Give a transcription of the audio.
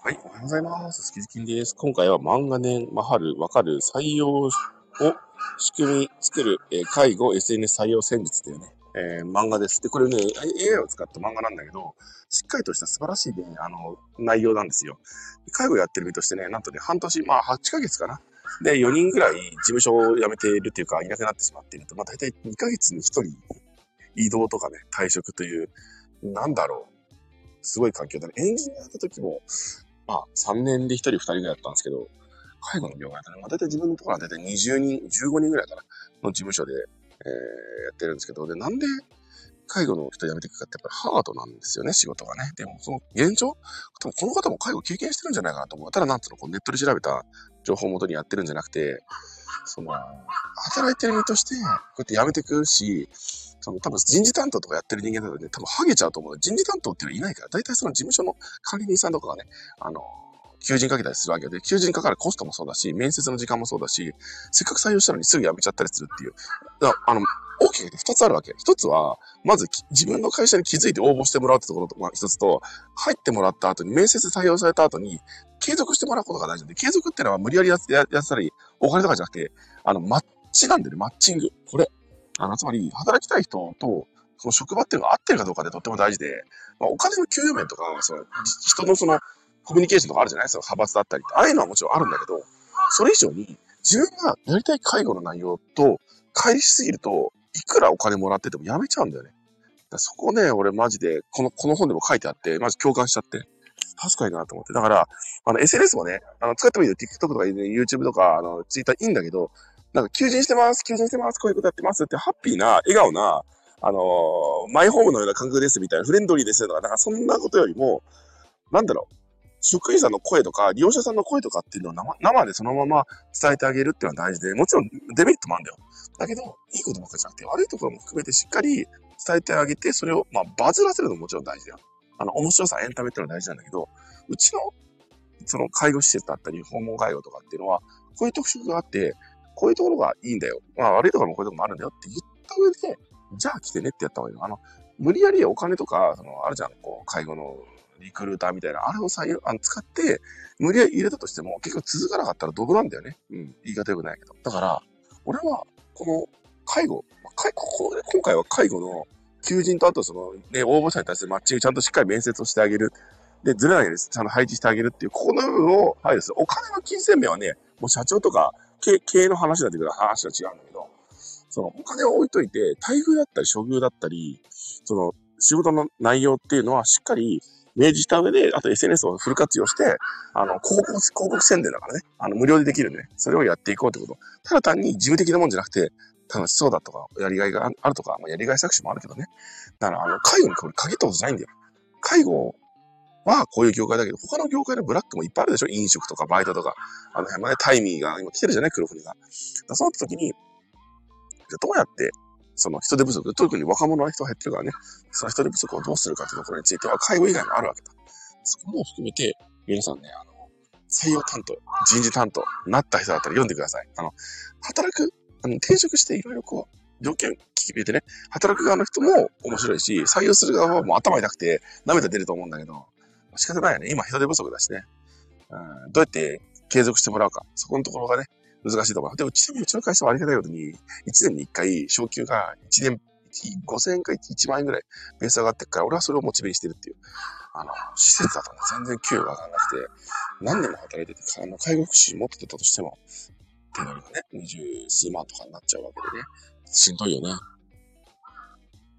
はい、おはようございます。スキズキンです。今回は漫画年、マハル、わかる、採用を仕組み作る、介護 SNS 採用戦術というね、漫画です。で、これね、AI を使った漫画なんだけど、しっかりとした素晴らしいね、内容なんですよ。介護やってる身としてね、なんとね、半年、8ヶ月かな。で、4人ぐらい事務所を辞めているっていうか、いなくなってしまっていると、大体2ヶ月に1人移動とかね、退職という、なんだろう、すごい環境だね。エンジニアやった時も、3年で1人2人ぐらいだったんですけど、介護の業界だね。だいたい自分のところはだいたい20人、15人ぐらいかな、の事務所で、やってるんですけど、で、なんで介護の人辞めていくかってやっぱりハードなんですよね、仕事がね。でも、その現状、多分この方も介護経験してるんじゃないかなと思う。ただなんつうの、ネットで調べた情報をもとにやってるんじゃなくて、働いてる身として、こうやって辞めていくし、多分人事担当とかやってる人間だとね、多分ハゲちゃうと思う。人事担当っていうのはいないから、大体その事務所の管理人さんとかがね、求人かけたりするわけで、求人かかるコストもそうだし、面接の時間もそうだし、せっかく採用したのにすぐ辞めちゃったりするっていう。大きく二つあるわけ。一つは、まず自分の会社に気づいて応募してもらうってところと、一つと、入ってもらった後に、面接で採用された後に、継続してもらうことが大事で、継続ってのは無理やりやったり、お金とかじゃなくて、マッチなんでね、マッチング。これ。つまり、働きたい人と、その職場っていうのが合ってるかどうかでとっても大事で、お金の給与面とか、人のコミュニケーションとかあるじゃないですか、派閥だったり。ああいうのはもちろんあるんだけど、それ以上に、自分がやりたい介護の内容と、乖離しすぎると、いくらお金もらっててもやめちゃうんだよね。そこね、俺マジで、この本でも書いてあって、マジ共感しちゃって、確かになと思って。だから、SNS もね、使ってもいいよ。TikTok とか、ね、YouTube とか、Twitter いいんだけど、なんか、求人してます、求人してます、こういうことやってますって、ハッピーな、笑顔な、マイホームのような感覚ですみたいな、フレンドリーですとか、なんかそんなことよりも、なんだろう、職員さんの声とか、利用者さんの声とかっていうのを生でそのまま伝えてあげるっていうのは大事で、もちろんデメリットもあるんだよ。だけど、いいことばっかりじゃなくて、悪いところも含めてしっかり伝えてあげて、それを、バズらせるのももちろん大事だよ。面白さ、エンタメっていうのは大事なんだけど、うちの、介護施設だったり、訪問介護とかっていうのは、こういう特色があって、こういうところがいいんだよ。悪いところもこういうところもあるんだよって言った上で、じゃあ来てねってやった方がいいの。無理やりお金とか、あるじゃん、介護のリクルーターみたいな、あれを使って、無理やり入れたとしても、結局続かなかったらドブなんだよね。言い方良くないけど。だから、俺は、この、今回は介護の求人とあと応募者に対するマッチングちゃんとしっかり面接をしてあげる。で、ずれないようにちゃんと配置してあげるっていう、ここの部分を配慮する。お金の金銭面はね、もう社長とか経営の話になってくる話は違うんだけど、お金を置いといて、待遇だったり、処遇だったり、仕事の内容っていうのはしっかり明示した上で、あと SNS をフル活用して、広告宣伝だからね、無料でできるんでね、それをやっていこうってこと。ただ単に事務的なもんじゃなくて、楽しそうだとか、やりがいがあるとか、やりがい搾取もあるけどね。だから、介護にこれ限ったことじゃないんだよ。介護はこういう業界だけど、他の業界のブラックもいっぱいあるでしょ。飲食とかバイトとか。辺もね、タイミーが今来てるじゃない黒船が。そうなった時に、じゃあどうやって、人手不足、特に若者の人が減ってるからね、その人手不足をどうするかっていうところについては、介護以外もあるわけだ。そこも含めて、皆さんね、採用担当、人事担当、なった人だったら読んでください。働く、転職していろいろ条件聞き入れてね、働く側の人も面白いし、採用する側はもう頭痛くて涙出ると思うんだけど、仕方ないよね。今人手不足だしね。どうやって継続してもらうか。そこのところがね、難しいところ。でも、ちなみにうちの会社はありがたいことに、1年に1回、昇給が1年、5000円か1万円ぐらいベース上がってくから、俺はそれをモチベにしてるっていう。施設だとね、全然給与が上がらなくて、何年も働いてて、介護福祉持ってたとしても、手取りがね、20数万とかになっちゃうわけでね。しんどいよね。